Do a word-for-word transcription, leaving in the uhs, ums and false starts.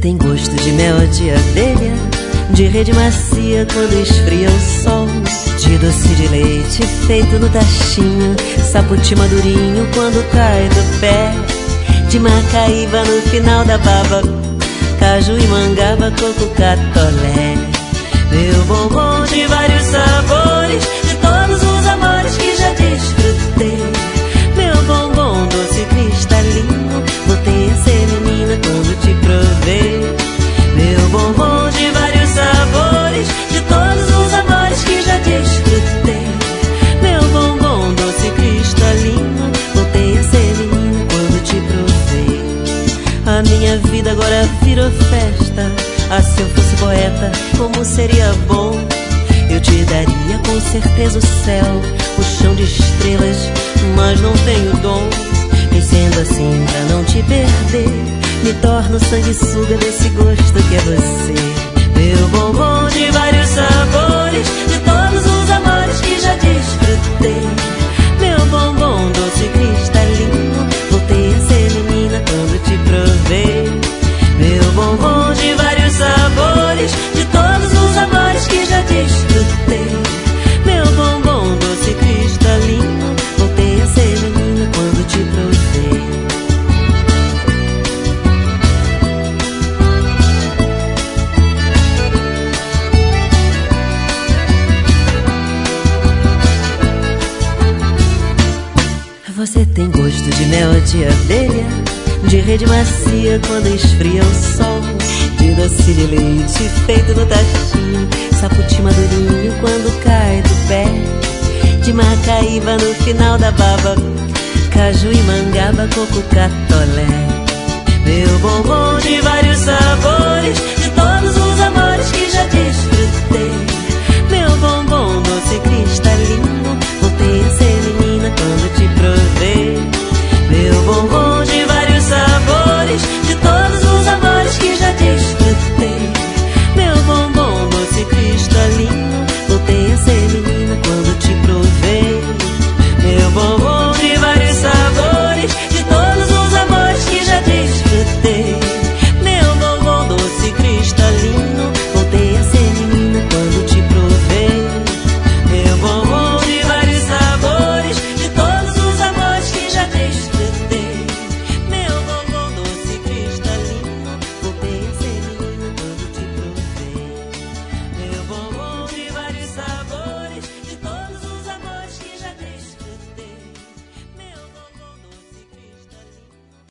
tem gosto de mel de abelha, de rede macia quando esfria o sol, de doce de leite feito no tachinho, saputi madurinho quando cai do pé, de macaíba no final da baba, caju e mangaba, coco, catolé. Meu bombom de vários sabores, de todos os amores que já desfrutei. Meu bombom doce cristalino, voltei a ser menina quando te provei. Meu bombom de vários sabores, de todos os amores que já desfrutei. Meu bombom doce cristalino, voltei a ser menina quando te provei. A minha vida agora virou festa. Ah, se eu fosse poeta, como seria bom. Eu te daria com certeza o céu, o chão de estrelas, mas não tenho dom. E sendo assim, pra não te perder, me torno sanguessuga desse gosto que é você. Meu bombom de vários sabores, de todos os amores que já desfrutei. Meu bombom doce cristalino, voltei a ser menina quando te provei. Meu bombom de vários sabores, de todos os amores que já desfrutei. Meu bombom doce cristalino, voltei a ser menina quando te provei. Você tem gosto de mel de abelha, de rede macia quando esfria o sol, de doce de leite feito no tachinho, saputi madurinho quando cai do pé, de macaíba no final da baba, caju e mangaba, coco, catolé. Meu bombom de vários